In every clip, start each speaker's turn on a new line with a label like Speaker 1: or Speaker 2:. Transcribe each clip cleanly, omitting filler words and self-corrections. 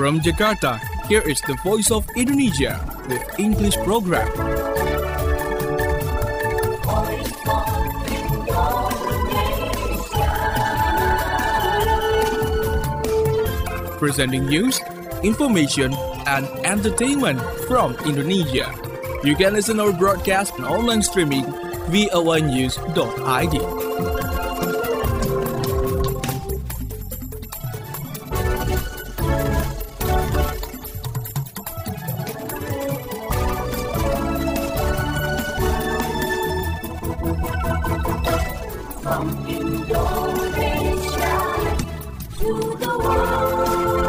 Speaker 1: From Jakarta, here is the Voice of Indonesia with English program. Presenting news, information, and entertainment from Indonesia. You can listen our broadcast and online streaming voanews.id.
Speaker 2: From Indonesia to the world.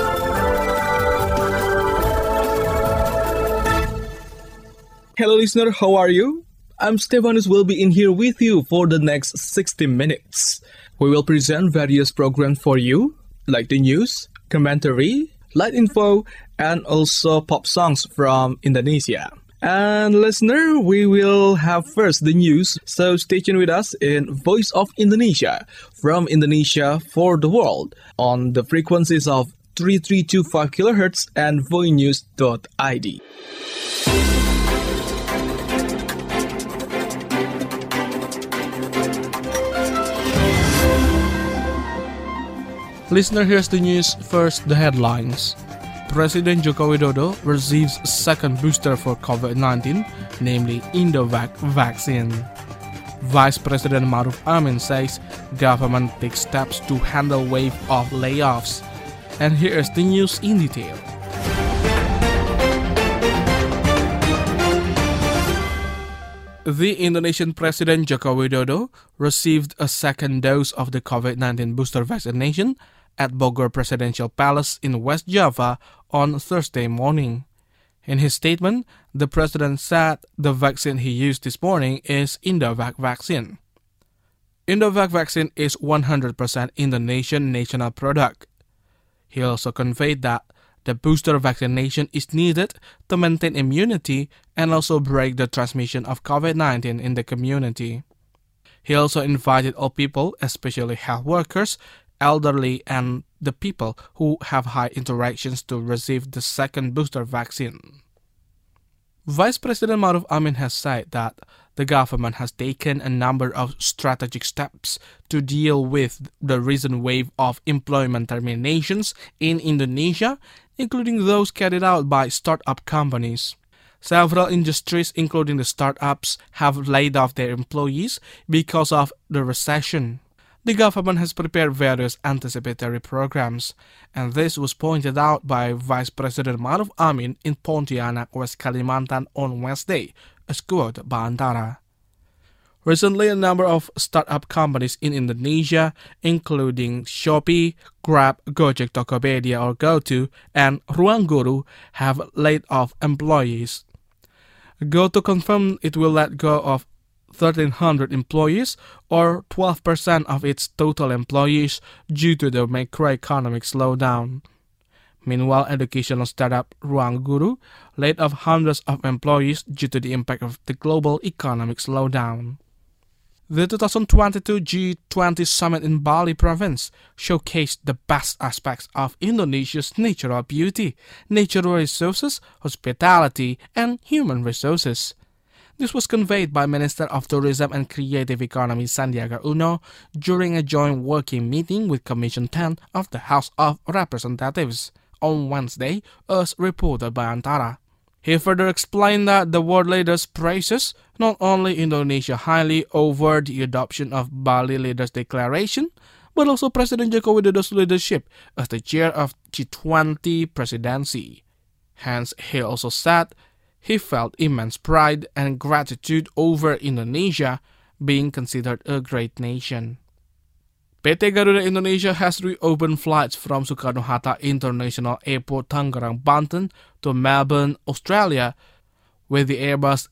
Speaker 1: Hello listener, how are you? I'm Stefanus, will be in here with you for the next 60 minutes. We will present various programs for you, like the news, commentary, light info, and also pop songs from Indonesia. And listener, we will have first the news, so stay tuned with us in Voice of Indonesia, from Indonesia for the world, on the frequencies of 3325 kHz and voanews.id. Listener, here's the news. First, the headlines. President Joko Widodo receives second booster for COVID-19, namely Indovac vaccine. Vice President Maruf Amin says government takes steps to handle wave of layoffs. And here is the news in detail. The Indonesian President Joko Widodo received a second dose of the COVID-19 booster vaccination at Bogor Presidential Palace in West Java on Thursday morning. In his statement, the president said the vaccine he used this morning is Indovac vaccine. Indovac vaccine is 100% Indonesian national product. He also conveyed that the booster vaccination is needed to maintain immunity and also break the transmission of COVID-19 in the community. He also invited all people, especially health workers, elderly, and the people who have high interactions to receive the second booster vaccine. Vice President Maruf Amin has said that the government has taken a number of strategic steps to deal with the recent wave of employment terminations in Indonesia, including those carried out by startup companies. Several industries, including the startups, have laid off their employees because of the recession. The government has prepared various anticipatory programs, and this was pointed out by Vice President Maruf Amin in Pontianak, West Kalimantan on Wednesday, as quoted by Antara. Recently, a number of startup companies in Indonesia, including Shopee, Grab, Gojek, Tokopedia or GoTo, and Ruang Guru, have laid off employees. GoTo confirmed it will let go of 1,300 employees, or 12% of its total employees, due to the macroeconomic slowdown. Meanwhile, educational startup Ruang Guru laid off hundreds of employees due to the impact of the global economic slowdown. The 2022 G20 Summit in Bali province showcased the best aspects of Indonesia's natural beauty, natural resources, hospitality, and human resources. This was conveyed by Minister of Tourism and Creative Economy Sandiaga Uno during a joint working meeting with Commission 10 of the House of Representatives on Wednesday, as reported by Antara. He further explained that the world leaders praises not only Indonesia highly over the adoption of Bali Leaders Declaration, but also President Joko Widodo's leadership as the chair of G20 presidency. Hence, he also said he felt immense pride and gratitude over Indonesia being considered a great nation. PT Garuda Indonesia has reopened flights from Soekarno-Hatta International Airport, Tangerang, Banten to Melbourne, Australia, with the Airbus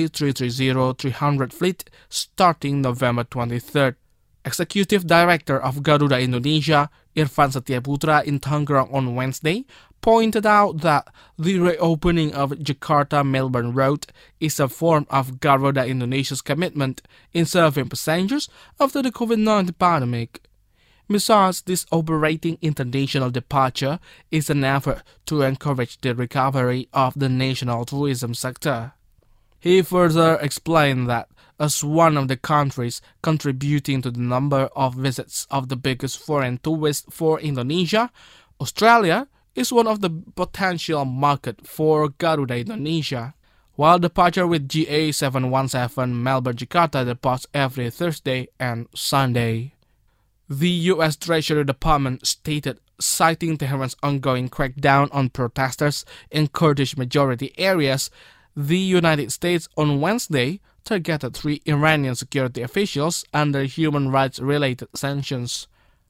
Speaker 1: A330-300 fleet starting November 23rd. Executive Director of Garuda Indonesia, Irfan Setiaputra, in Tangerang on Wednesday, pointed out that the reopening of Jakarta-Melbourne route is a form of Garuda Indonesia's commitment in serving passengers after the COVID-19 pandemic. Besides, this operating international departure is an effort to encourage the recovery of the national tourism sector. He further explained that as one of the countries contributing to the number of visits of the biggest foreign tourists for Indonesia, Australia is one of the potential market for Garuda Indonesia. While departure with GA717 Melbourne-Jakarta departs every Thursday and Sunday. The U.S. Treasury Department stated, citing Tehran's ongoing crackdown on protesters in Kurdish-majority areas, the United States on Wednesday targeted 3 Iranian security officials under human rights-related sanctions.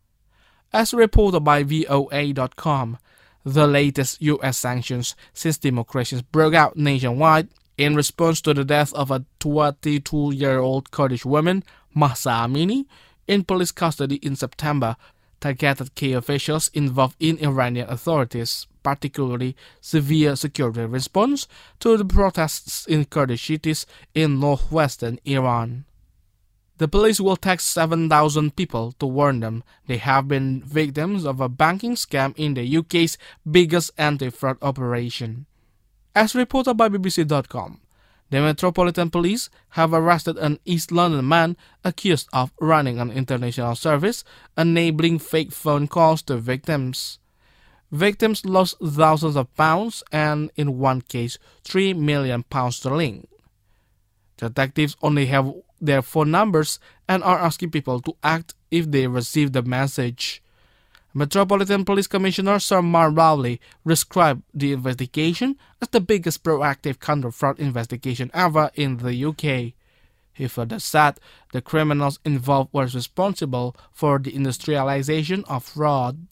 Speaker 1: As reported by VOA.com, the latest U.S. sanctions since democracies broke out nationwide in response to the death of a 22-year-old Kurdish woman, Mahsa Amini, in police custody in September, targeted key officials involved in Iranian authorities, particularly severe security response to the protests in Kurdish cities in northwestern Iran. The police will text 7,000 people to warn them they have been victims of a banking scam in the UK's biggest anti-fraud operation. As reported by BBC.com, the Metropolitan Police have arrested an East London man accused of running an international service enabling fake phone calls to victims. Victims lost thousands of pounds and, in one case, £3 million sterling. Detectives only have their phone numbers and are asking people to act if they receive the message. Metropolitan Police Commissioner Sir Mark Rowley described the investigation as the biggest proactive counter-fraud investigation ever in the UK. He further said the criminals involved were responsible for the industrialization of fraud.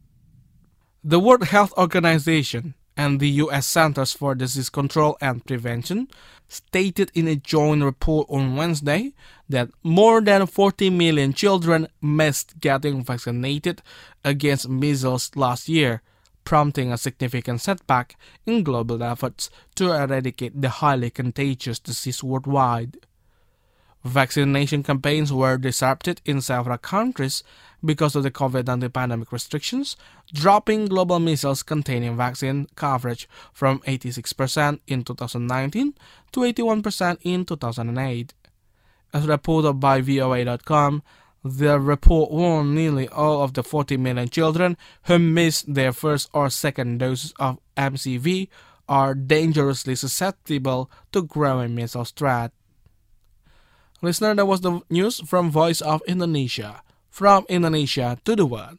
Speaker 1: The World Health Organization and the U.S. Centers for Disease Control and Prevention stated in a joint report on Wednesday that more than 40 million children missed getting vaccinated against measles last year, prompting a significant setback in global efforts to eradicate the highly contagious disease worldwide. Vaccination campaigns were disrupted in several countries because of the COVID-19 pandemic restrictions, dropping global measles-containing vaccine coverage from 86% in 2019 to 81% in 2008. As reported by VOA.com, the report warned nearly all of the 40 million children who missed their first or second doses of MCV are dangerously susceptible to growing measles threat. Listener, that was the news from Voice of Indonesia. From Indonesia to the world.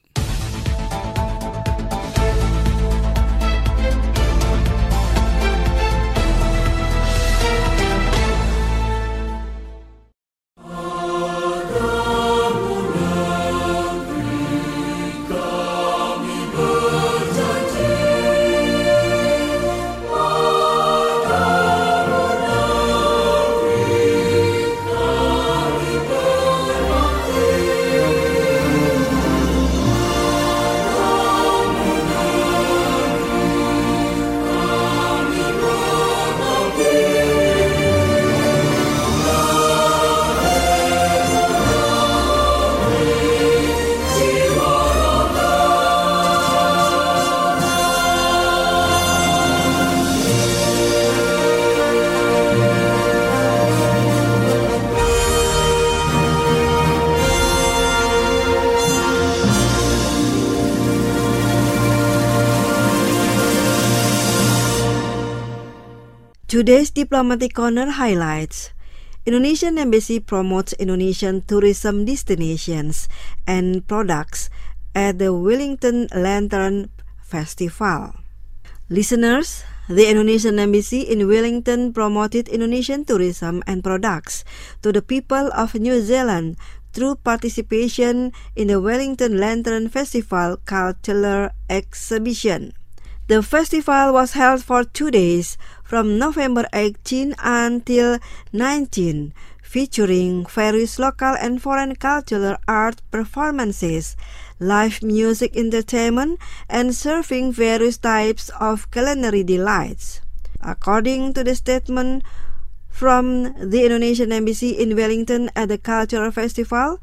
Speaker 3: Today's Diplomatic Corner highlights: Indonesian Embassy promotes Indonesian tourism destinations and products at the Wellington Lantern Festival. Listeners, the Indonesian Embassy in Wellington promoted Indonesian tourism and products to the people of New Zealand through participation in the Wellington Lantern Festival cultural exhibition. The festival was held for 2 days from November 18 until 19, featuring various local and foreign cultural art performances, live music entertainment, and serving various types of culinary delights. According to the statement from the Indonesian Embassy in Wellington at the Cultural Festival,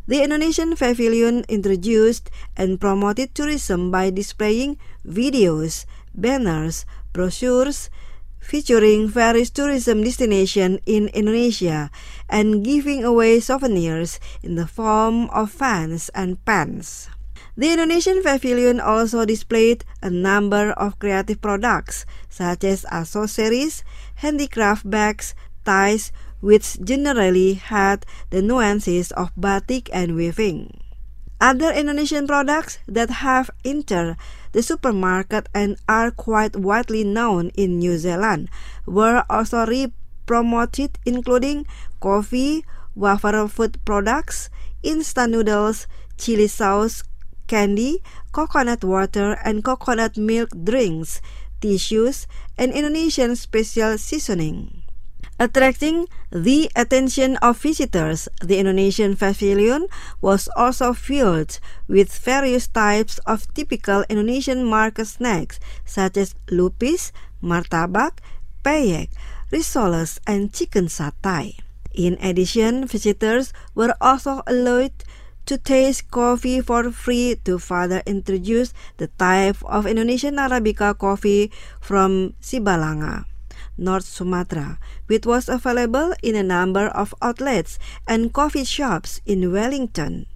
Speaker 3: The Indonesian Pavilion introduced and promoted tourism by displaying videos, banners, brochures featuring various tourism destinations in Indonesia and giving away souvenirs in the form of fans and pens. The Indonesian Pavilion also displayed a number of creative products such as accessories, handicraft bags, ties, which generally had the nuances of batik and weaving. Other Indonesian products that have entered the supermarket and are quite widely known in New Zealand were also re-promoted, including coffee, wafer food products, instant noodles, chili sauce, candy, coconut water and coconut milk drinks, tissues, and Indonesian special seasoning. Attracting the attention of visitors, the Indonesian Pavilion was also filled with various types of typical Indonesian market snacks such as lupis, martabak, peyek, risoles, and chicken satay. In addition, visitors were also allowed to taste coffee for free to further introduce the type of Indonesian Arabica coffee from Sibalanga, North Sumatra, which was available in a number of outlets and coffee shops in Wellington.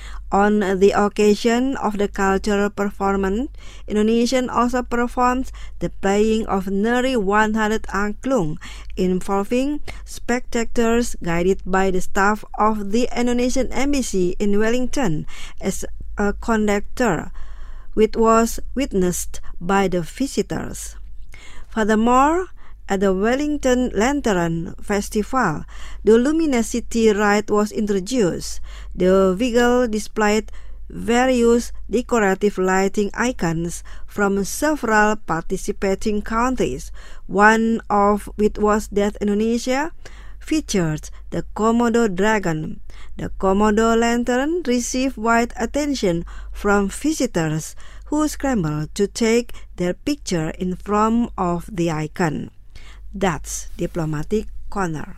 Speaker 3: On the occasion of the cultural performance, Indonesian also performed the playing of nearly 100 angklung, involving spectators guided by the staff of the Indonesian Embassy in Wellington as a conductor, which was witnessed by the visitors. Furthermore, at the Wellington Lantern Festival, the Luminosity Ride was introduced. The vehicle displayed various decorative lighting icons from several participating countries, one of which was that Indonesia featured the Komodo dragon. The Komodo lantern received wide attention from visitors who scrambled to take their picture in front of the icon. That's Diplomatic Corner.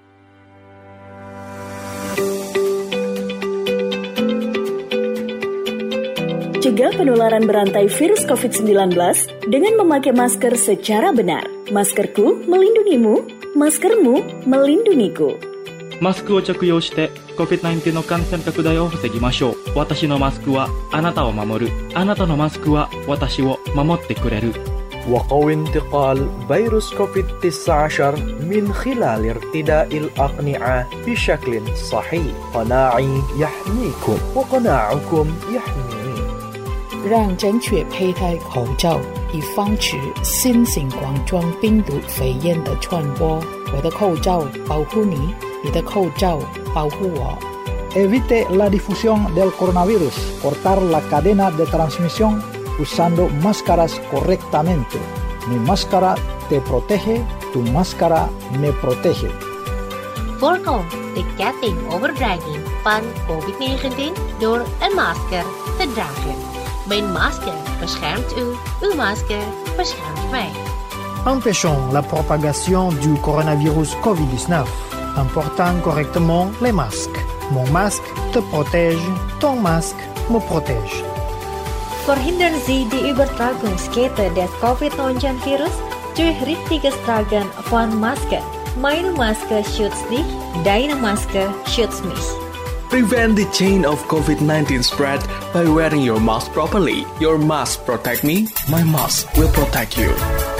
Speaker 4: Cegah penularan berantai virus COVID-19 dengan memakai masker secara benar. Maskerku melindungimu, maskermu melindungiku.
Speaker 5: マスクを着用して COVID-19 の感染拡大を防ぎましょう。私のマスクはあなたを守る。あなたのマスクは私を守ってくれる。
Speaker 6: وقوي انتقال فيروس كوفيد-19 من خلال ارتداء الأقنعة بشكل صحيح. قناعي يحميكم وقناعكم يحميني.
Speaker 7: 让正确佩戴口罩，以防止新型冠状病毒肺炎的传播。我的口罩保护你，你的口罩保护我。
Speaker 8: Evite la difusión del coronavirus. Cortar la cadena de transmisión usando máscaras correctamente. Mi máscara te protege, tu máscara me protege.
Speaker 9: Voorkom de ketting overdraging van COVID-19 door een masker te dragen. Mijn masker beschermt u, uw masker beschermt mij.
Speaker 10: Empêchons la propagation du coronavirus COVID-19 en portant correctement les masques. Mon masque te protège, ton masque me protège.
Speaker 11: Verhindern Sie die Übertragungskette des COVID-19-Virus durch richtiges Tragen von Masken. Meine Maske schützt dich, deine Maske schützt mich.
Speaker 12: Prevent the chain of COVID-19 spread by wearing your mask properly. Your mask protect me, my mask will protect you.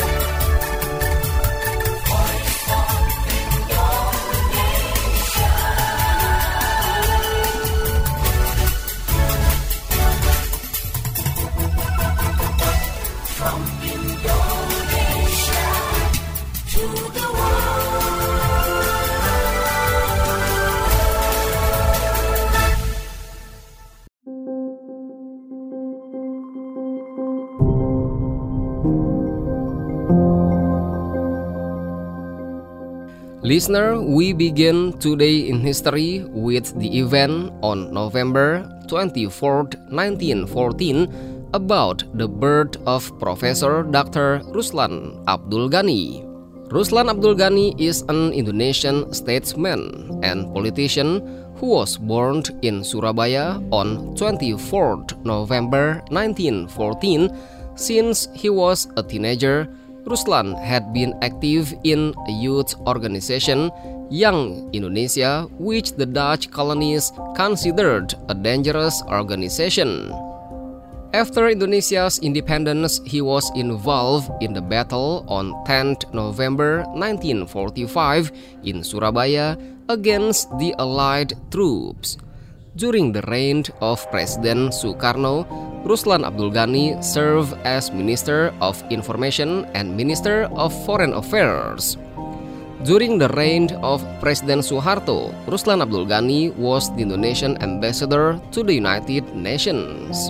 Speaker 13: Listener, we begin today in history with the event on November 24th, 1914 about the birth of Professor Dr. Ruslan Abdul Ghani. Ruslan Abdul Ghani is an Indonesian statesman and politician who was born in Surabaya on 24th November 1914. Since he was a teenager, Ruslan had been active in a youth organization, Young Indonesia, which the Dutch colonies considered a dangerous organization. After Indonesia's independence, he was involved in the battle on 10th November 1945 in Surabaya against the Allied troops. During the reign of President Sukarno, Ruslan Abdul Ghani served as Minister of Information and Minister of Foreign Affairs. During the reign of President Suharto, Ruslan Abdul Ghani was the Indonesian ambassador to the United Nations.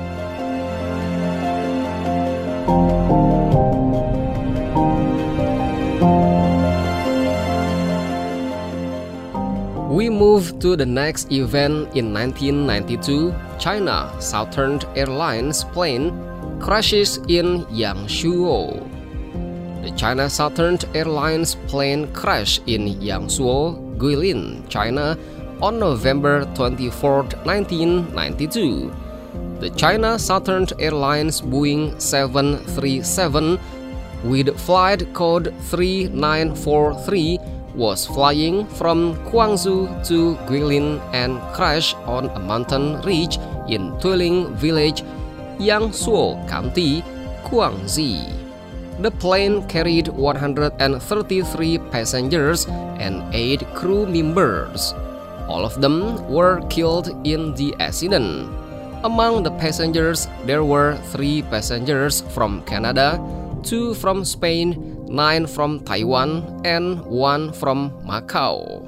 Speaker 13: We move to the next event in 1992. China Southern Airlines plane crashes in Yangshuo. The China Southern Airlines plane crashed in Yangshuo, Guilin, China on November 24, 1992. The China Southern Airlines Boeing 737 with flight code 3943 was flying from Guangzhou to Guilin and crashed on a mountain ridge in Tuiling Village, Yangshuo County, Guangxi. The plane carried 133 passengers and 8 crew members. All of them were killed in the accident. Among the passengers, there were 3 passengers from Canada, 2 from Spain, 9 from Taiwan, and 1 from Macau.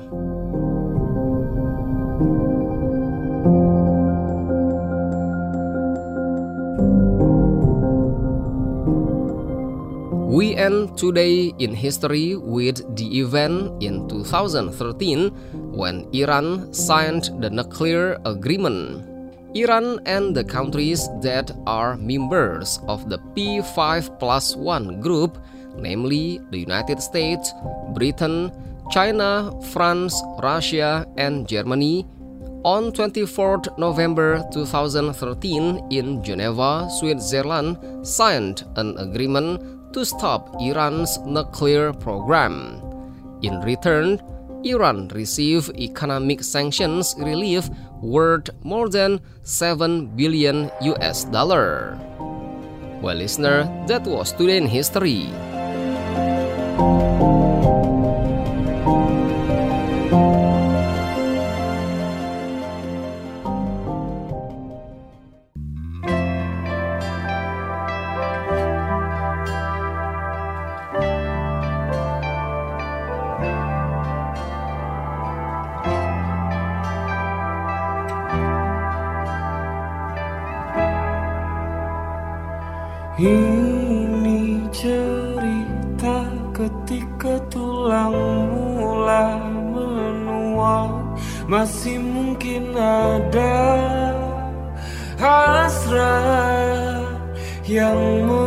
Speaker 13: We end today in history with the event in 2013 when Iran signed the nuclear agreement. Iran and the countries that are members of the P5+1 group, namely the United States, Britain, China, France, Russia, and Germany, on 24th November 2013 in Geneva, Switzerland, signed an agreement to stop Iran's nuclear program. In return, Iran received economic sanctions relief worth more than $7 billion. Well, listener, that was Today in History.
Speaker 14: Ini cerita ketika tulang mulai menua, masih mungkin ada hasrat yang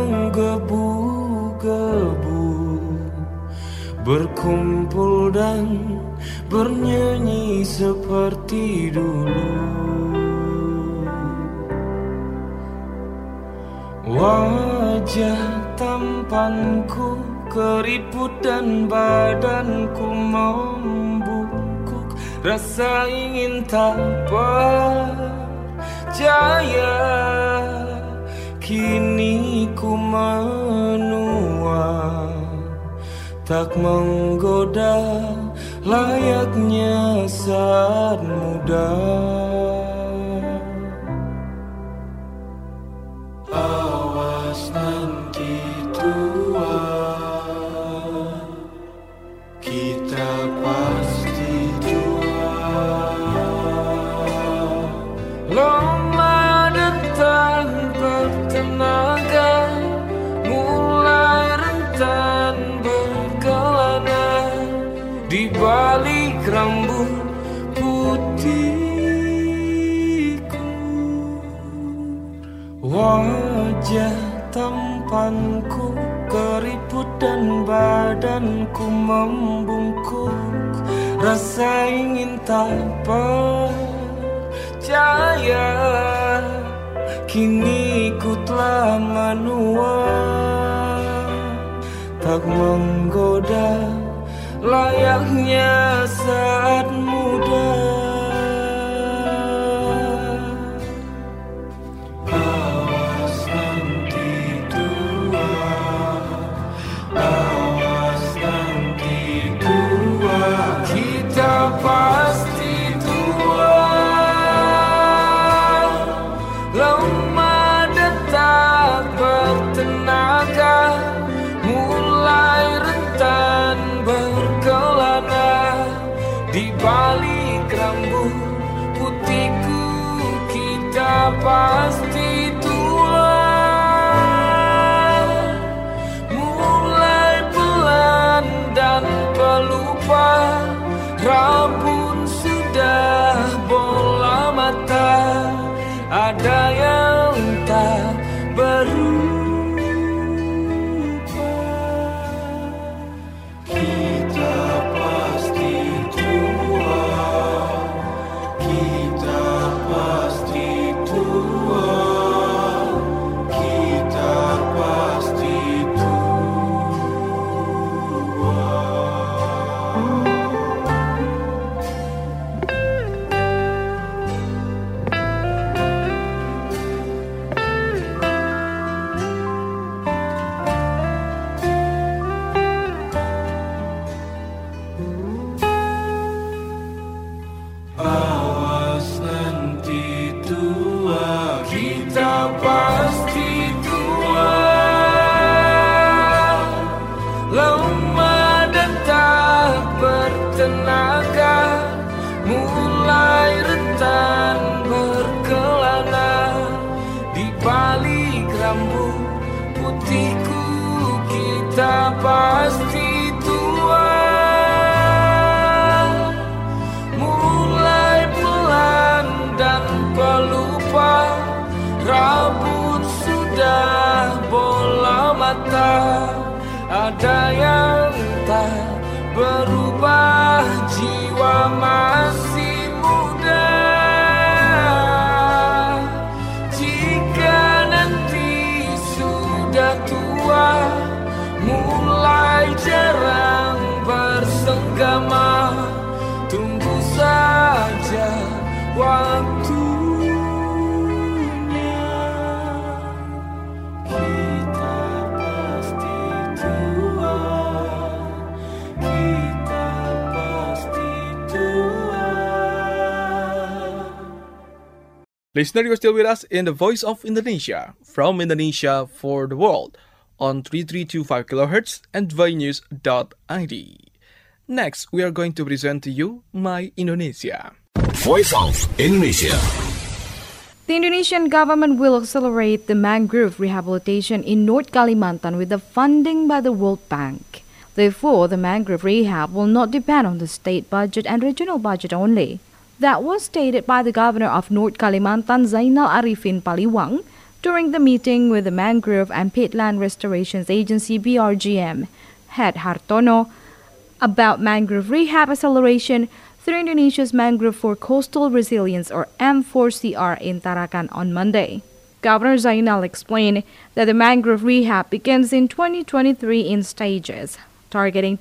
Speaker 14: menggebu-gebu, berkumpul dan bernyanyi seperti dulu. Wajah tampanku keriput dan badanku membungkuk, rasa ingin tak percaya, kini ku menua, tak menggoda layaknya saat muda. Awas nanti tua, kita pasti jua. Lomba datang bertenaga, mulai rentan berkelana di balik rambut putih. Wajah tampanku keriput dan badanku membungkuk, rasa ingin tak percaya. Kini ku telah menua, tak menggoda layaknya saat muda. Awas nanti tua, awas nanti tua, kita pasti tua. Lemah dan tak bertenaga, mulai rentan berkelana. Di balik rambut putihku kita pasti tua. Mulai pelan dan pelupa, rambut sudah bola mata. Ada yang tak berubah. Kita pasti tua, kita pasti tua, kita pasti awas nanti tua, kita pasti tua. Lemah dan tak bertenaga, mulai rentan berkelana. Di balik rambut putihku kita pasti tua. Mulai pelan dan pelupa, rambut sudah bola mata. Ada yang tak berubah, jiwa masih muda. Jika nanti sudah tua, mulai jarang bersenggama, tunggu saja waktunya. Kita pasti tua, kita pasti tua.
Speaker 1: Listener, you're still with us in the Voice of Indonesia, from Indonesia for the world, on 3325 kHz and voinews.id. Next, we are going to present to you My Indonesia.
Speaker 15: Voice of Indonesia.
Speaker 16: The Indonesian government will accelerate the mangrove rehabilitation in North Kalimantan with the funding by the World Bank. Therefore, the mangrove rehab will not depend on the state budget and regional budget only. That was stated by the governor of North Kalimantan, Zainal Arifin Paliwang, during the meeting with the Mangrove and Peatland Restorations Agency BRGM head Hartono about mangrove rehab acceleration through Indonesia's Mangrove for Coastal Resilience or M4CR in Tarakan on Monday. Governor Zainal explained that the mangrove rehab begins in 2023 in stages, targeting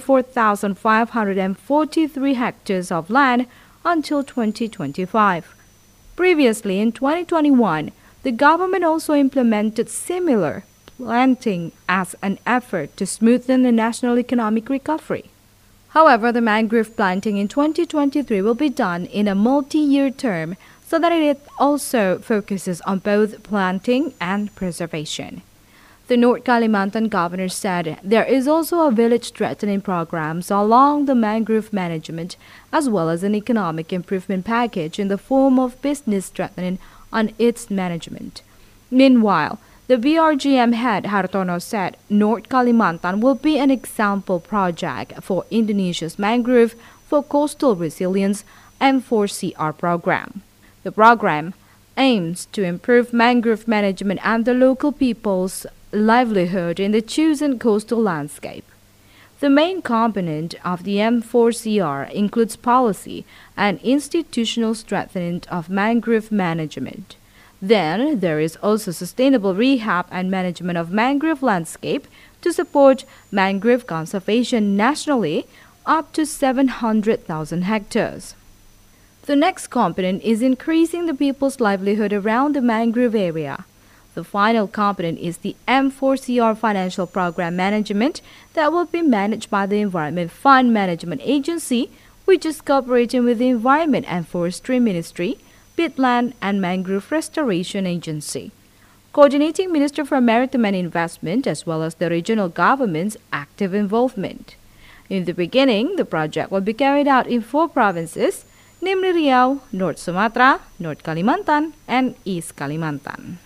Speaker 16: 24,543 hectares of land until 2025. Previously, in 2021, the government also implemented similar planting as an effort to smoothen the national economic recovery. However, the mangrove planting in 2023 will be done in a multi-year term so that it also focuses on both planting and preservation. The North Kalimantan governor said there is also a village strengthening programs along the mangrove management as well as an economic improvement package in the form of business strengthening on its management. Meanwhile, the BRGM head Hartono said North Kalimantan will be an example project for Indonesia's Mangrove for Coastal Resilience M4CR program. The program aims to improve mangrove management and the local people's livelihood in the chosen coastal landscape. The main component of the M4CR includes policy and institutional strengthening of mangrove management. Then there is also sustainable rehab and management of mangrove landscape to support mangrove conservation nationally up to 700,000 hectares. The next component is increasing the people's livelihood around the mangrove area. The final component is the M4CR financial program management that will be managed by the Environment Fund Management Agency, which is cooperating with the Environment and Forestry Ministry, Peatland and Mangrove Restoration Agency, coordinating Minister for Maritime and Investment as well as the regional government's active involvement. In the beginning, the project will be carried out in 4 provinces, namely Riau, North Sumatra, North Kalimantan, and East Kalimantan.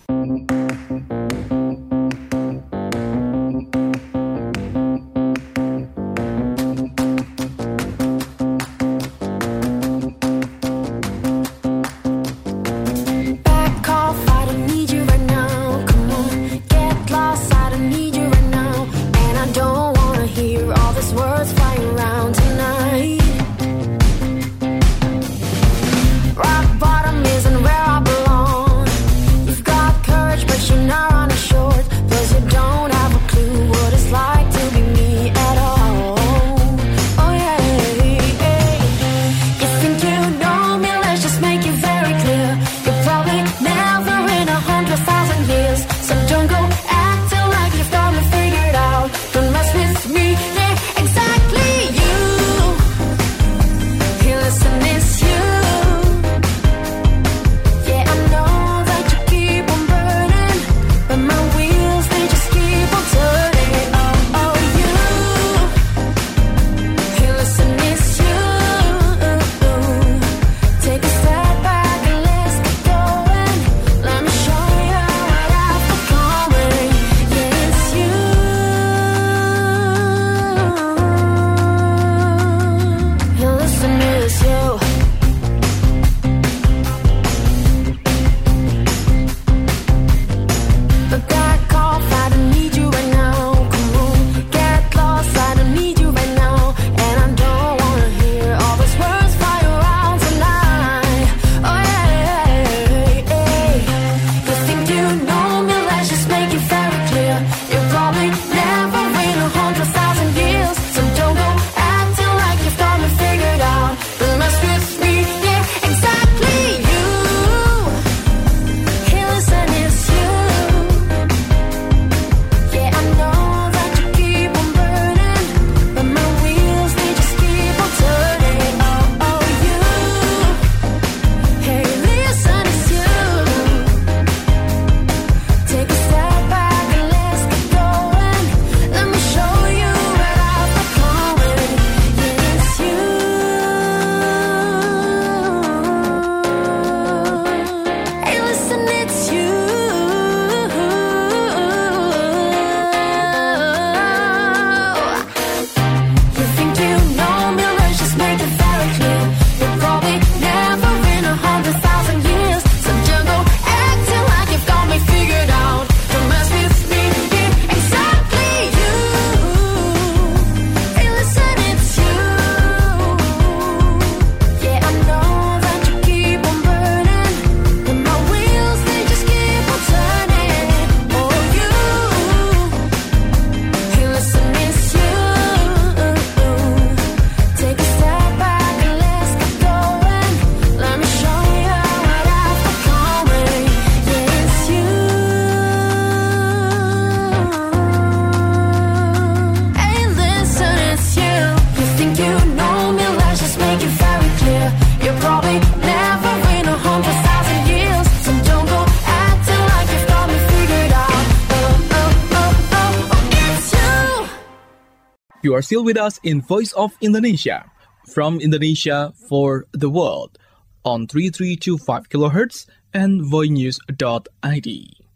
Speaker 12: You are still with us in Voice of Indonesia, from Indonesia for the world, on 3325 kHz and voinews.id.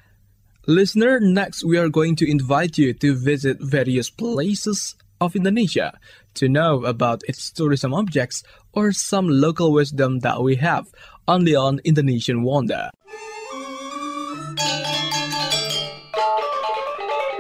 Speaker 12: Listener, next we are going to invite you to visit various places of Indonesia to know about its tourism objects or some local wisdom that we have only on Indonesian Wonder.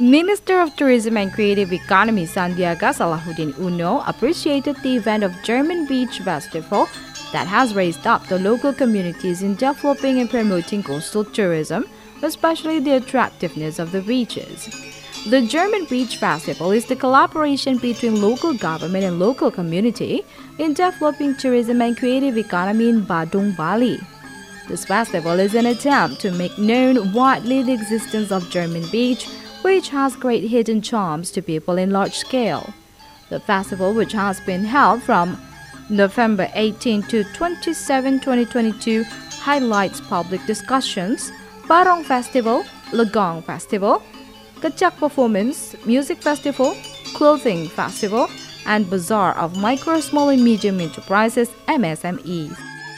Speaker 16: Minister of Tourism and Creative Economy Sandiaga Salahuddin Uno appreciated the event of German Beach Festival that has raised up the local communities in developing and promoting coastal tourism, especially the attractiveness of the beaches. The German Beach Festival is the collaboration between local government and local community in developing tourism and creative economy in Badung, Bali. This festival is an attempt to make known widely the existence of German Beach, which has great hidden charms to people in large scale. The festival, which has been held from November 18 to 27, 2022, highlights public discussions, Barong Festival, Legong Festival, Kecak Performance, Music Festival, Clothing Festival, and Bazaar of Micro, Small and Medium Enterprises (MSMEs).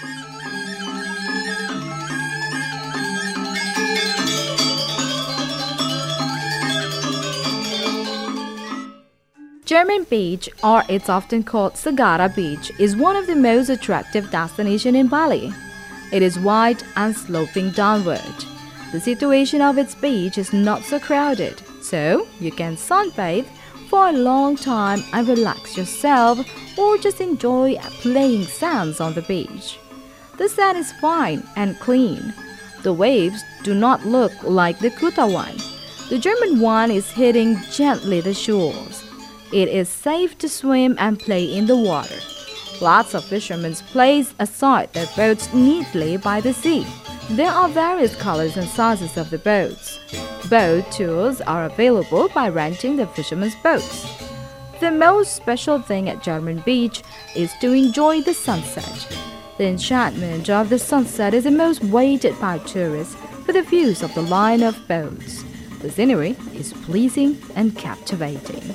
Speaker 16: German Beach, or it's often called Sagara Beach, is one of the most attractive destinations in Bali. It is wide and sloping downward. The situation of its beach is not so crowded, so you can sunbathe for a long time and relax yourself or just enjoy playing sands on the beach. The sand is fine and clean. The waves do not look like the Kuta one. The German one is hitting gently the shores. It is safe to swim and play in the water. Lots of fishermen place aside their boats neatly by the sea. There are various colors and sizes of the boats. Boat tours are available by renting the fishermen's boats. The most special thing at German Beach is to enjoy the sunset. The enchantment of the sunset is the most waited by tourists for the views of the line of boats. The scenery is pleasing and captivating.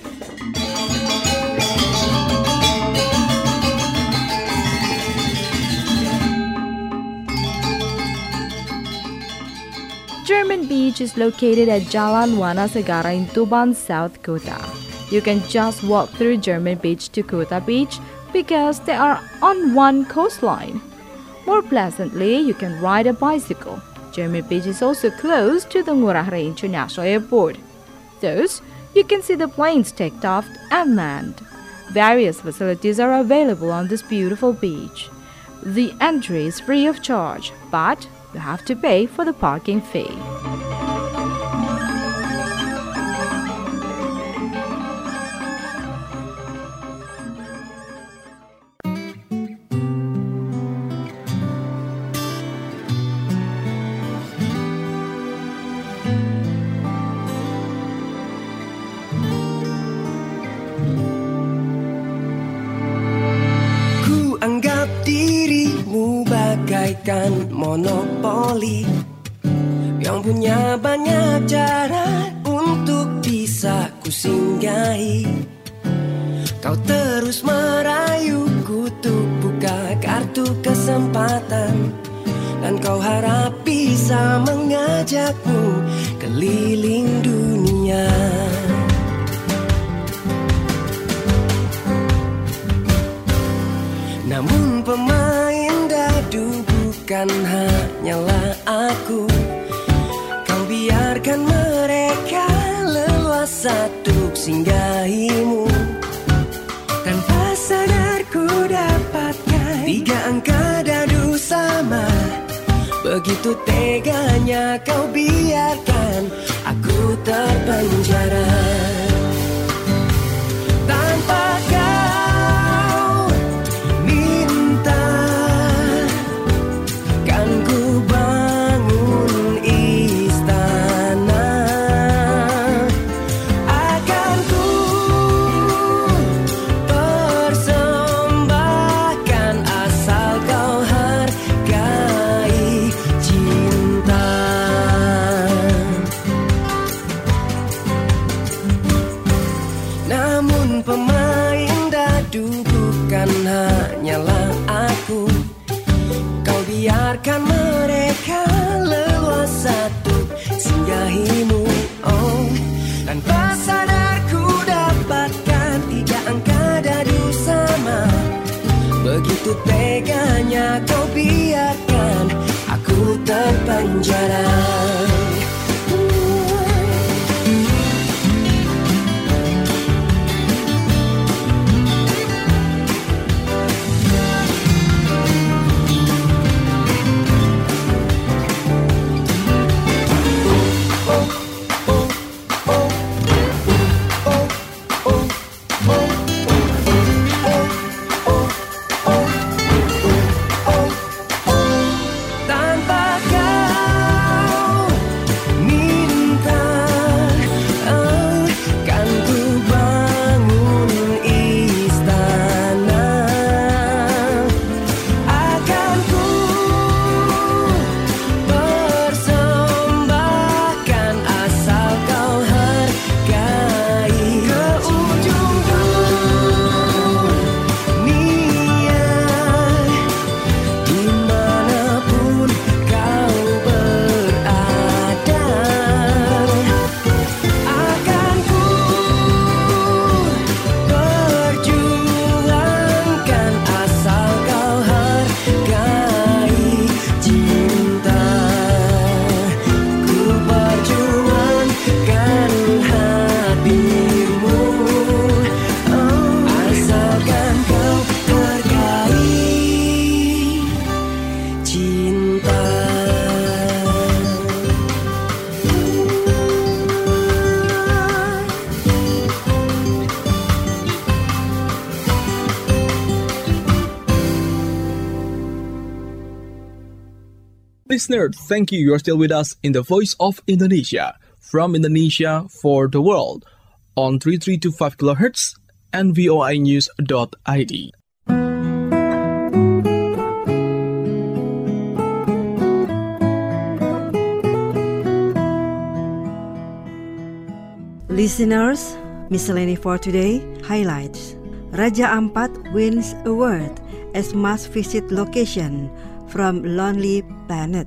Speaker 16: German Beach is located at Jalan Wana Sagara in Tuban, South Kuta. You can just walk through German Beach to Kuta Beach because they are on one coastline. More pleasantly, you can ride a bicycle. German Beach is also close to the Ngurah Rai International Airport. Thus, you can see the planes take off and land. Various facilities are available on this beautiful beach. The entry is free of charge, but you have to pay for the parking fee.
Speaker 17: Bagaikan monopoli yang punya banyak cara untuk bisa kusinggahi. Kau terus merayuku untuk buka kartu kesempatan, dan kau harap bisa mengajakmu keliling dunia. Namun pemain dadu bukan hanyalah aku. Kau biarkan mereka leluasa untuk singgahimu. Tanpa sadar ku dapatkan 3 angka dadu sama. Begitu teganya kau biarkan aku terpenjara. Tanpa kau minta, kan ku bangun istana. Akan ku persembahkan asal kau hargai cinta. Namun pemain dadu bukan hanyalah aku. Kau biarkan mereka leluasa untuk singgahimu. Oh, tanpa sadar ku dapatkan 3 angka dadu sama. Begitu teganya kau biarkan aku terpenjara.
Speaker 12: listener, thank you. You're still with us in the Voice of Indonesia. From Indonesia for the world. On 3325 kHz and voinews.id.
Speaker 3: Listeners, miscellany for today highlights. Raja Ampat wins award as must-visit location from Lonely Planet.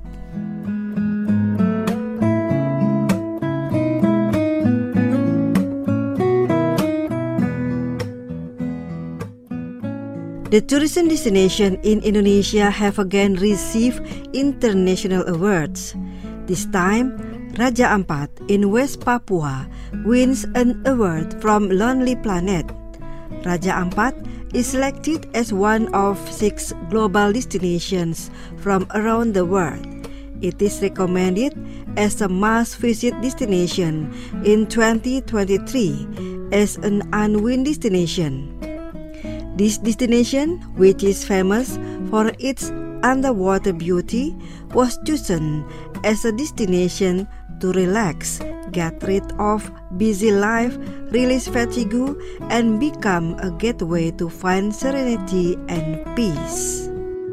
Speaker 3: The tourism destination in Indonesia have again received international awards. This time, Raja Ampat in West Papua wins an award from Lonely Planet. Raja Ampat is selected as one of 6 global destinations from around the world. It is recommended as a must-visit destination in 2023 as an unwin destination. This destination, which is famous for its underwater beauty, was chosen as a destination to relax, get rid of busy life, release fatigue, and become a gateway to find serenity and peace.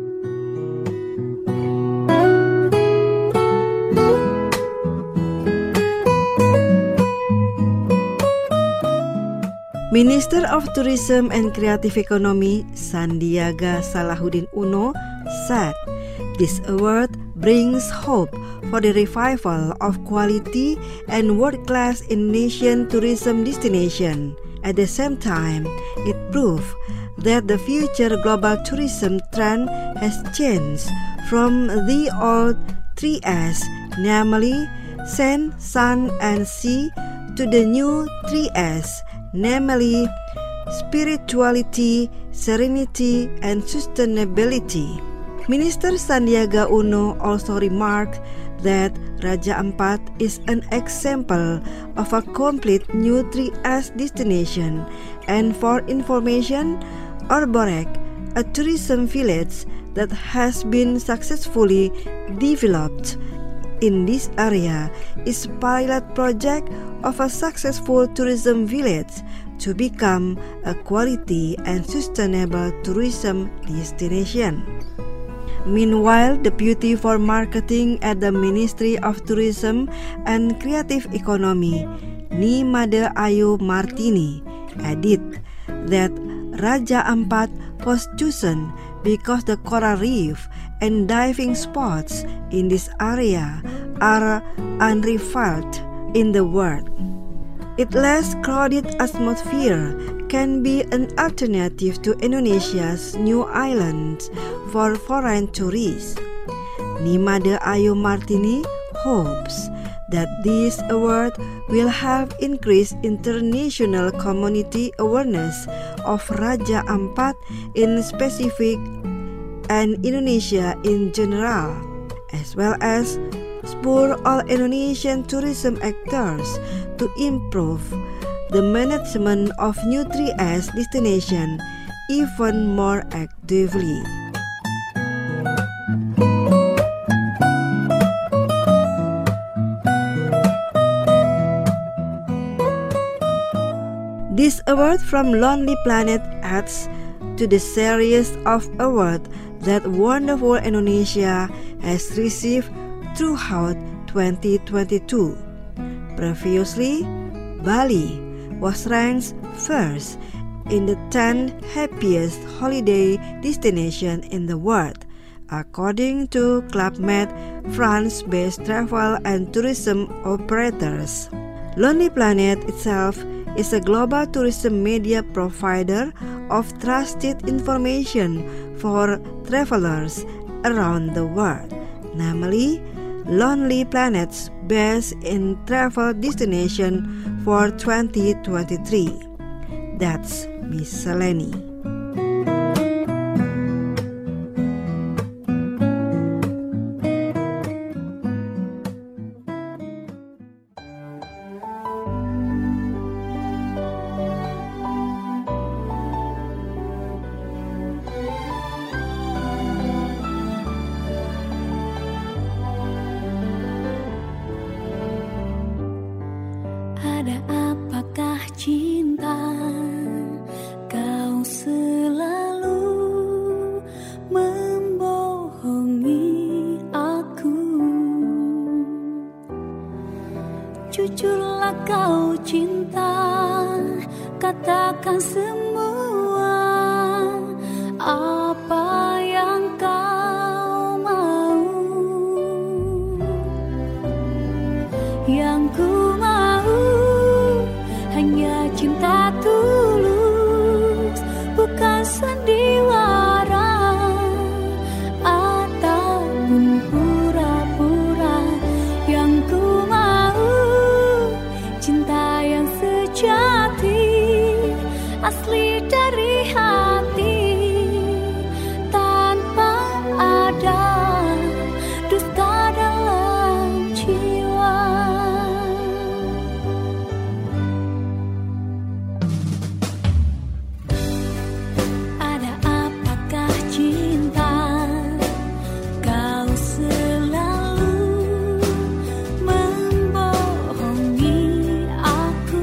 Speaker 3: Minister of Tourism and Creative Economy Sandiaga Salahuddin Uno said, "This award brings hope for the revival of quality and world-class Indonesian tourism destination. At the same time, it proves that the future global tourism trend has changed from the old 3S, namely sand, sun, and sea, to the new 3S, namely spirituality, serenity, and sustainability." Minister Sandiaga Uno also remarked that Raja Ampat is an example of a complete new 3S destination, and for information, Arborek, a tourism village that has been successfully developed in this area, is a pilot project of a successful tourism village to become a quality and sustainable tourism destination. Meanwhile, Deputy for Marketing at the Ministry of Tourism and Creative Economy, Nimade Ayu Martini, added that Raja Ampat was chosen because the coral reef and diving spots in this area are unrivaled in the world. Its less crowded atmosphere can be an alternative to Indonesia's new islands for foreign tourists. Nimade Ayu Martini hopes that this award will help increase international community awareness of Raja Ampat in specific and Indonesia in general, as well as spur all Indonesian tourism actors to improve the management of new 3S destination even more actively. This award from Lonely Planet adds to the series of awards that Wonderful Indonesia has received throughout 2022. Previously, Bali was ranked first in the 10 happiest holiday destination in the world, according to Club Med, France-based travel and tourism operators. Lonely Planet itself is a global tourism media provider of trusted information for travelers around the world, namely Lonely Planet's best in travel destination for 2023. That's Miscellany.
Speaker 2: katakan semua apa yang kau mau. Yang ku mau hanya cinta tulus, bukan sandiwara ataupun pura-pura. Yang ku mau cinta yang sejati, asli dari hati, tanpa ada dusta dalam jiwa. Ada apakah cinta? Kau selalu membohongi aku.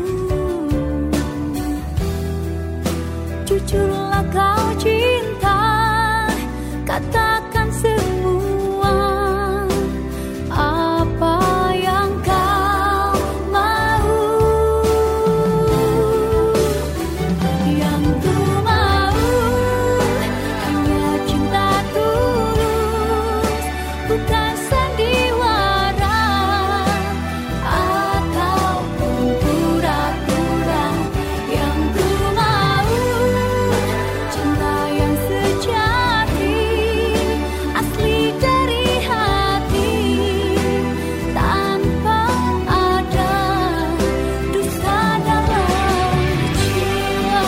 Speaker 2: Jujurlah kau cinta, katakan semua apa yang kau mau. Yang ku mau hanya cinta tulus, bukan sandiwara ataupun pura-pura. Yang ku mau cinta yang sejati, asli dari hati, tanpa ada dusta dalam jiwa.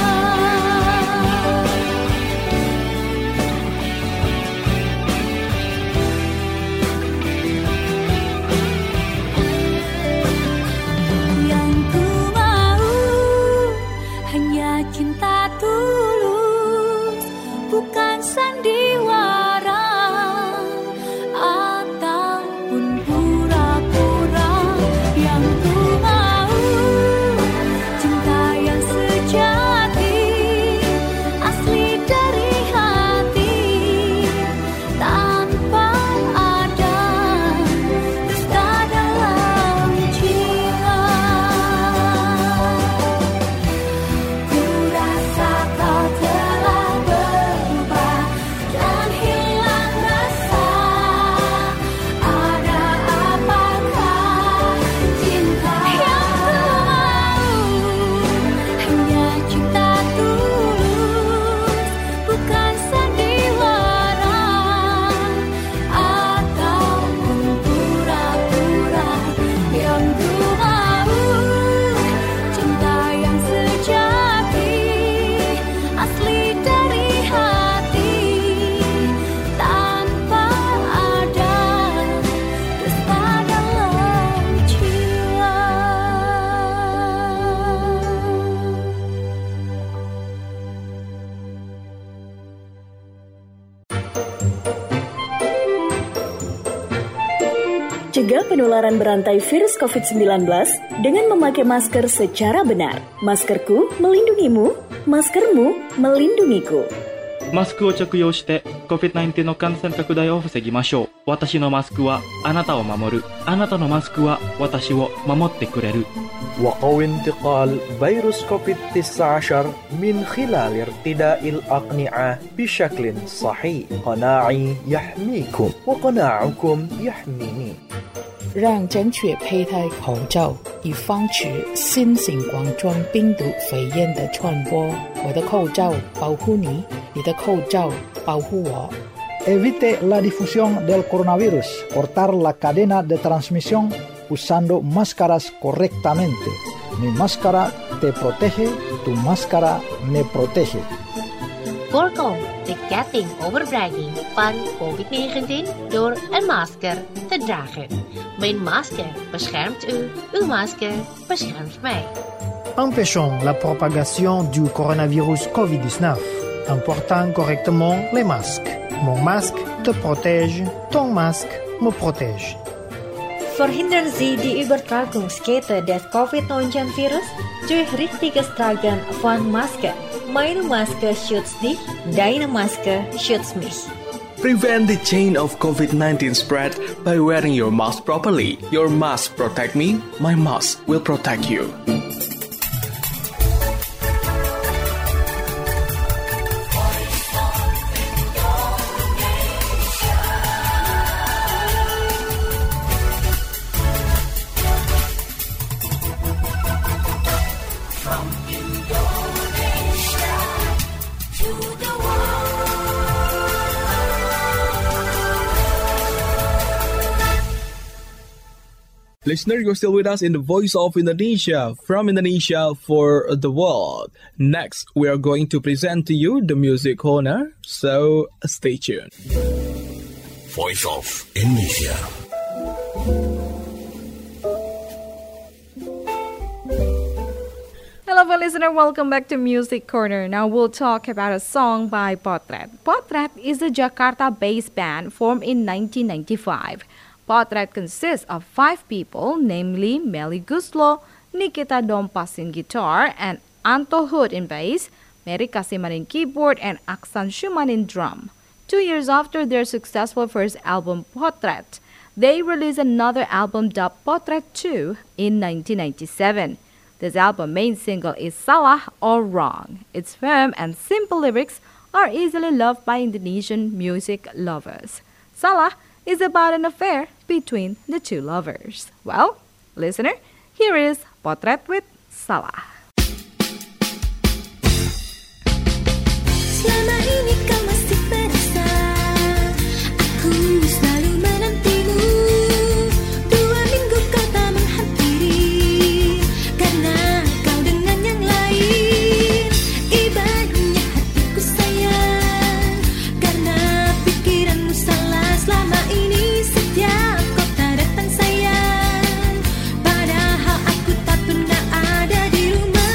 Speaker 2: Yang ku mau hanya cinta tulus, bukan sandiwara ataupun pura-pura. Yang ku mau cinta yang sejati, asli dari hati, tanpa ada dusta dalam jiwa. Ku rasa kau telah berubah dan hilang rasa. Ada apakah cinta? Yang ku mau hanya cinta tulus, bukan sandiwara ataupun pura-pura. Yang ku mau cinta yang sejati, asli dari hati, tanpa ada dusta dalam jiwa.
Speaker 4: Cegah penularan berantai virus COVID-19 dengan memakai masker secara benar. Maskerku melindungimu, maskermu melindungiku.
Speaker 5: マスクを着用して COVID-19 の感染拡大を防ぎましょう。私のマスクはあなたを守る。あなたのマスクは私を守ってくれる。
Speaker 6: وقو انتقال فيروس كوفيد-19 من خلال ارتداء الأقنعة بشكل صحيح. قناعي يحميكم وقناعكم يحميني.
Speaker 7: 让正确佩戴口罩，以防止新型冠状病毒肺炎的传播。我的口罩保护你，你的口罩保护我。
Speaker 8: Evite la difusión del coronavirus. Cortar la cadena de transmisión usando máscaras correctamente. Mi máscara te protege, tu máscara me protege.
Speaker 9: Voorkom de ketting overdraging van COVID-19 door een masker te dragen. Mijn masker beschermt u, uw masker beschermt mij.
Speaker 10: Empêchons la propagation du coronavirus COVID-19 en portant correctement les masques. Mon masque te protège, ton masque me protège.
Speaker 11: Verhindern Sie die Übertragungskette des Covid-19-Virus durch richtiges Tragen von Maske. Meine Maske schützt dich, deine Maske schützt mich.
Speaker 12: Prevent the chain of COVID-19 spread by wearing your mask properly. Your mask protect me, my mask will protect you.
Speaker 2: From Indonesia to the
Speaker 12: Listener, you're still with us in the Voice of Indonesia, from Indonesia for the world. Next, we are going to present to you the music corner, so stay tuned.
Speaker 15: Voice of Indonesia.
Speaker 16: Hello, listener. Welcome back to Music Corner. Now we'll talk about a song by Potret. Potret is a Jakarta-based band formed in 1995. Potret consists of 5 people, namely Melly Guslo, Nikita Dompas in guitar, and Anto Hood in bass, Mary Kasiman in keyboard, and Aksan Shuman in drum. 2 years after their successful first album, Potret, they released another album dubbed Potret 2 in 1997. This album's main single is Salah or Wrong. Its firm and simple lyrics are easily loved by Indonesian music lovers. Salah is about an affair between the two lovers. Well, listener, here is Potret with Salah.
Speaker 2: Selama ini kau masih berasa, aku selalu menantimu. 2 minggu kau tak menghampiri, karena kau dengan yang lain. Ibaratnya hatiku sayang, karena pikiranmu salah. Selama ini setiap kau tak datang sayang, padahal aku tak pernah ada di rumah.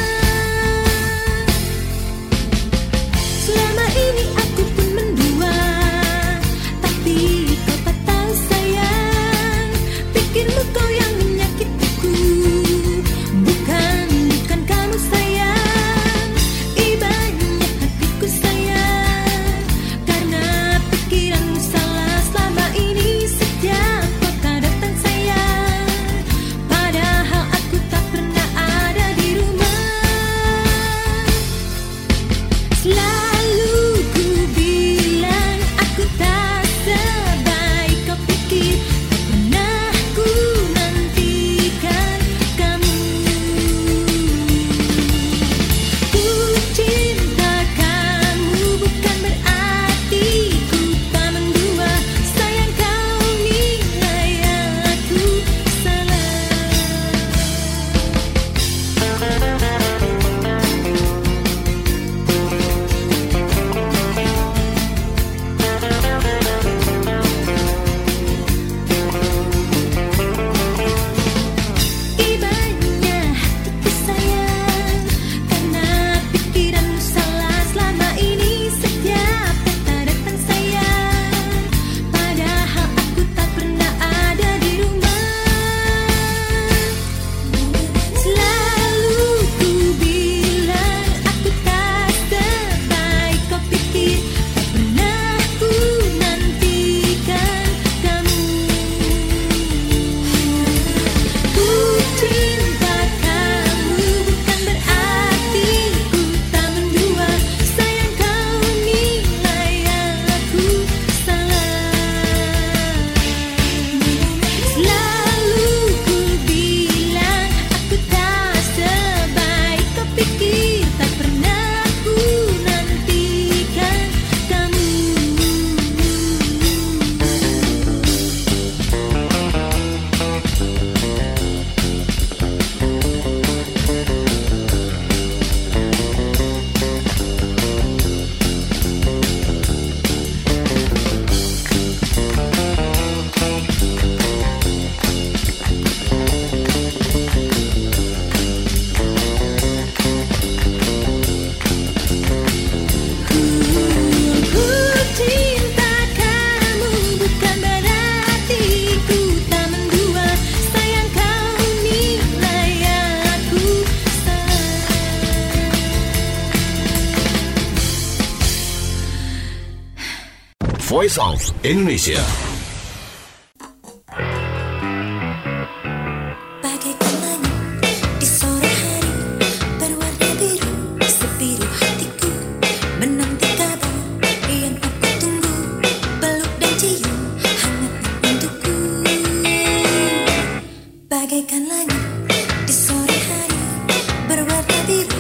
Speaker 2: Selama ini aku pun mendua, tapi kau tak tahu sayang. Pikirmu kau yang menyakitiku, bukan kamu sayang. Ibaratnya hatiku sayang, karena pikiranmu salah. Selama ini setiap kau tak datang sayang, padahal aku tak pernah ada di rumah. Selalu ku bilang aku tak sebaik kau pikir, tak pernah ku nantikan kamu. Ku cinta kamu bukan berarti ku tak mendua. Sayang kau nilai aku salah. Ibaratnya hatiku sayang, karena pikiranmu salah. Selama ini setiap kata datang sayang, padahal aku tak pernah ada di rumah. Selalu ku bilang aku tak sebaik kau pikir, tak pernah ku nantikan kamu. Ku cinta kamu bukan berarti ku tak mendua. Sayang kau nilai aku salah. Selalu ku bilang aku tak sebaik kau pikir, tak pernah ku nantikan kamu. Ku cinta kamu bukan berarti ku tak mendua. Sayang kau nilai aku salah.
Speaker 15: Voice of Indonesia.
Speaker 2: Bagaikan langit di sore hari, berwarna biru, sebiru hatiku, menanti kabar yang aku tunggu, peluk dan cium hangatnya untukku. Bagaikan langit di sore hari, berwarna biru,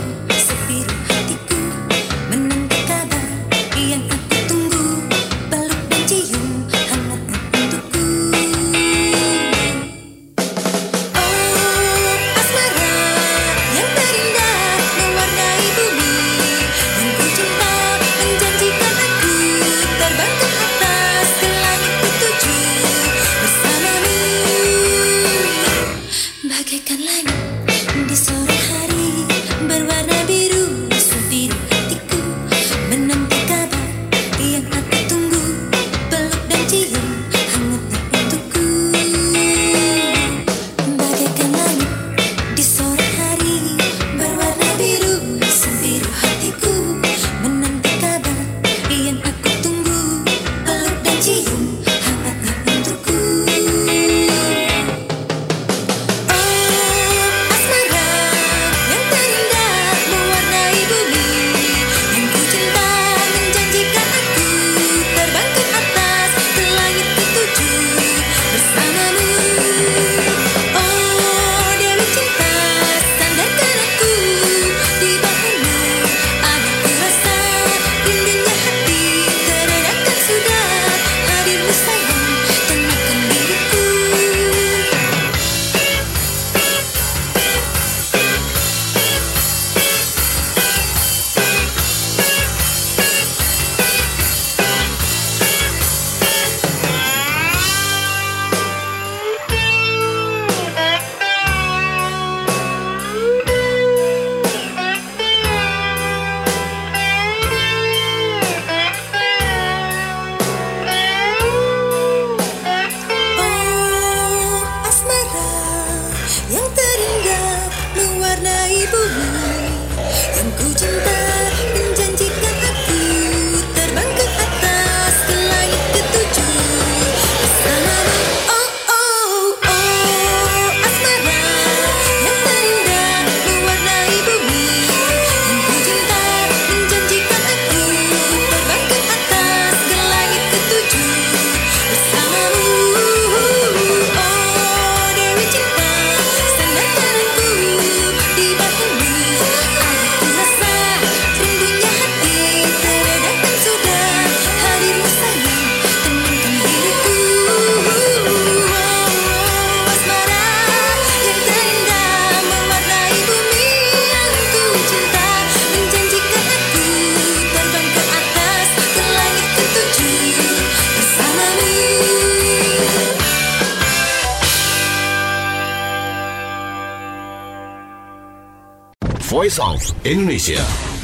Speaker 15: Voice of Indonesia.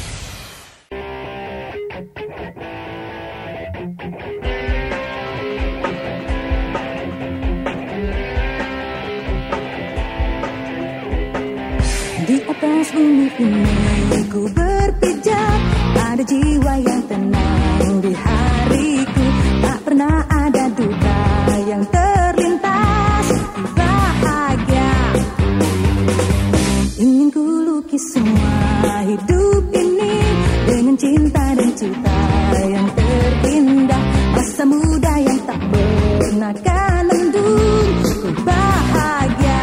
Speaker 2: Di atas bumi ini ku berpijak, ada jiwa yang tenang di hariku. Tak pernah ada duka yang terlintas, bahagia. Ingin ku lukis semua hidup ini dengan cinta dan cita yang terindah. Masa muda yang tak pernah kan mendung, ku bahagia.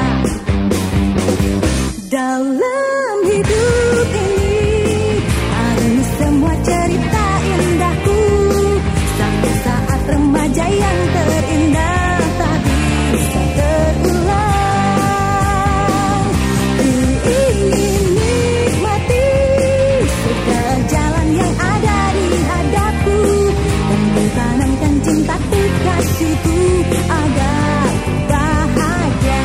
Speaker 2: Dalam hidup ini ada semua cerita indahku. Saat-saat remaja yang terindah tak bisa terulang. Ku ingin nikmati segala jalan yang ada di hadapku, dan ku tanamkan cintaku kasihku agar bahagia.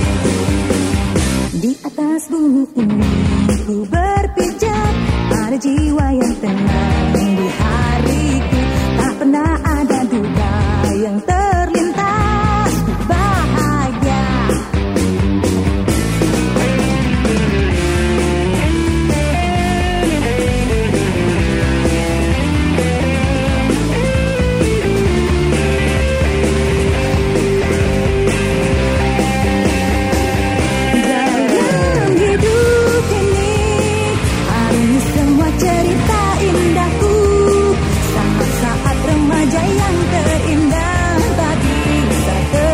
Speaker 2: Di atas bumi ini ku berpijak, ada jiwa yang tenang di hariku. Tak pernah ada duka yang terlintas, bahagia. Dalam hidup ini ada semua cerita indahku. Saat-saat remaja yang terindah tak bisa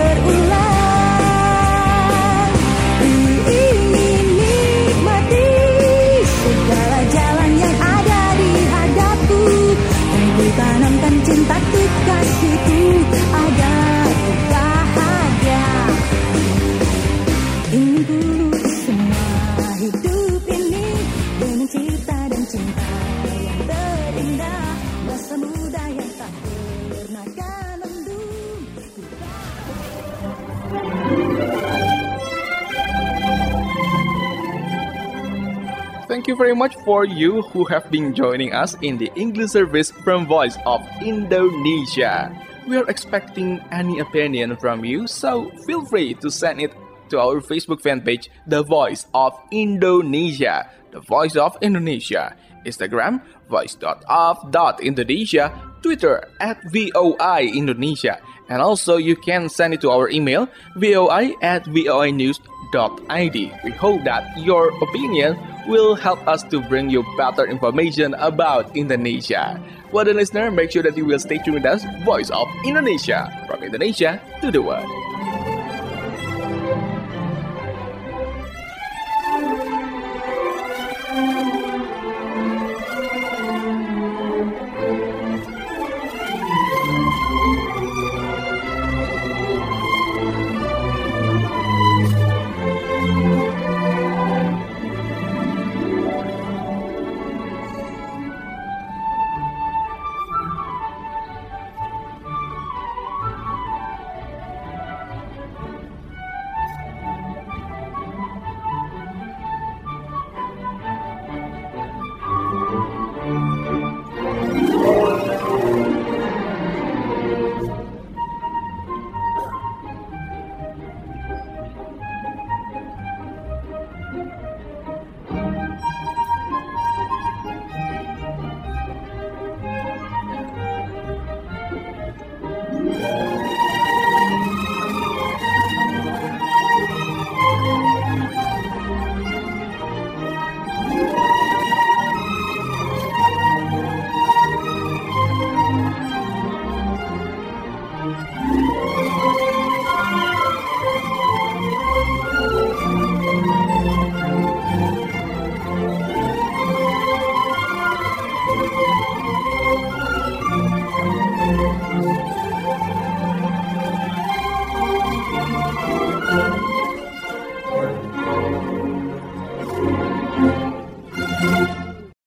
Speaker 2: terulang. Ku ingin nikmati segala jalan yang ada di hadapku, dan ku tanamkan cintaku kasihku agar ku bahagia. Ingin ku lukis semua hidup ini dengan cita dan cinta yang terindah. Masa muda yang tak pernah kan mendung.
Speaker 12: Thank you very much for you who have been joining us in the English service from Voice of Indonesia. We are expecting any opinion from you, so feel free to send it to our Facebook fan page, The Voice of Indonesia. The Voice of Indonesia. Instagram, voice.of.indonesia. Twitter, @VOI Indonesia. And also you can send it to our email, voi@voinews.id. We hope that your opinion will help us to bring you better information about Indonesia. For the listener, make sure that you will stay tuned with us, Voice of Indonesia, from Indonesia to the world.